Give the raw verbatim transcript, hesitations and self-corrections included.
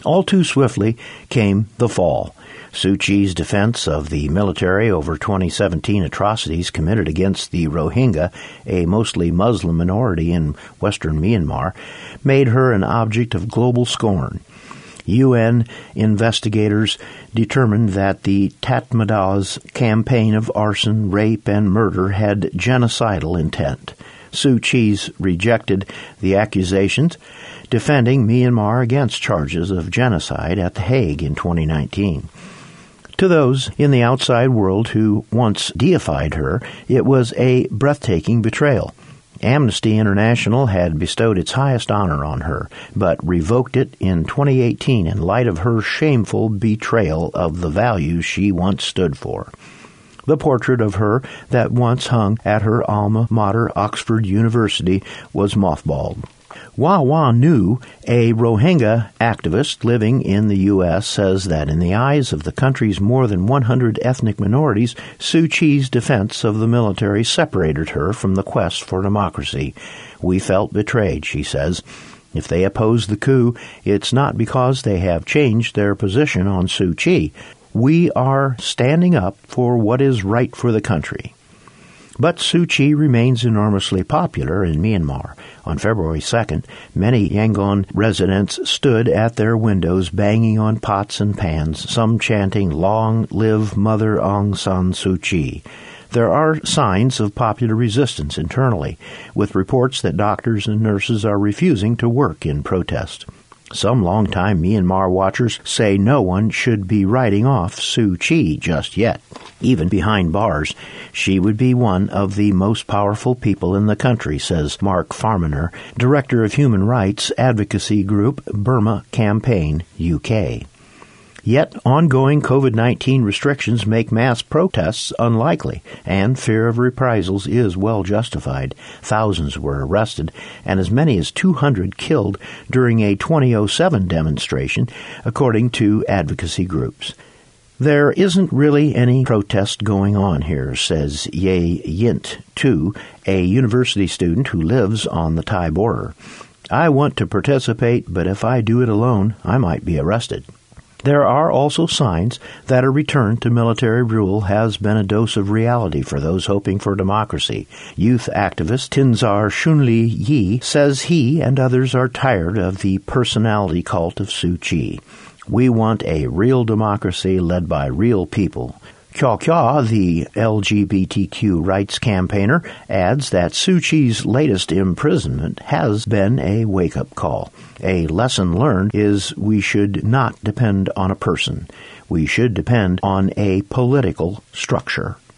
All too swiftly came the fall. Suu Kyi's defense of the military over twenty seventeen atrocities committed against the Rohingya, a mostly Muslim minority in western Myanmar, made her an object of global scorn. U N investigators determined that the Tatmadaws campaign of arson, rape, and murder had genocidal intent. Suu Kyi rejected the accusations, defending Myanmar against charges of genocide at The Hague in twenty nineteen. To those in the outside world who once deified her, it was a breathtaking betrayal. Amnesty International had bestowed its highest honor on her, but revoked it in twenty eighteen in light of her shameful betrayal of the values she once stood for. The portrait of her that once hung at her alma mater, Oxford University, was mothballed. Wah Wah Nu, a Rohingya activist living in the U S, says that in the eyes of the country's more than one hundred ethnic minorities, Suu Kyi's defense of the military separated her from the quest for democracy. We felt betrayed, she says. If they oppose the coup, it's not because they have changed their position on Suu Kyi. We are standing up for what is right for the country. But Suu Kyi remains enormously popular in Myanmar. On February second, many Yangon residents stood at their windows banging on pots and pans, some chanting, "Long live Mother Aung San Suu Kyi." There are signs of popular resistance internally, with reports that doctors and nurses are refusing to work in protest. Some longtime Myanmar watchers say no one should be writing off Suu Kyi just yet. Even behind bars, she would be one of the most powerful people in the country, says Mark Farmaner, Director of Human Rights Advocacy Group Burma Campaign, U K. Yet ongoing COVID nineteen restrictions make mass protests unlikely, and fear of reprisals is well justified. Thousands were arrested, and as many as two hundred killed during a twenty oh seven demonstration, according to advocacy groups. There isn't really any protest going on here, says Ye Yint Tu, a university student who lives on the Thai border. I want to participate, but if I do it alone, I might be arrested. There are also signs that a return to military rule has been a dose of reality for those hoping for democracy. Youth activist Tinzar Shunli Yi says he and others are tired of the personality cult of Suu Kyi. We want a real democracy led by real people. Kyaw Kyaw, the L G B T Q rights campaigner, adds that Suu Kyi's latest imprisonment has been a wake-up call. A lesson learned is we should not depend on a person. We should depend on a political structure.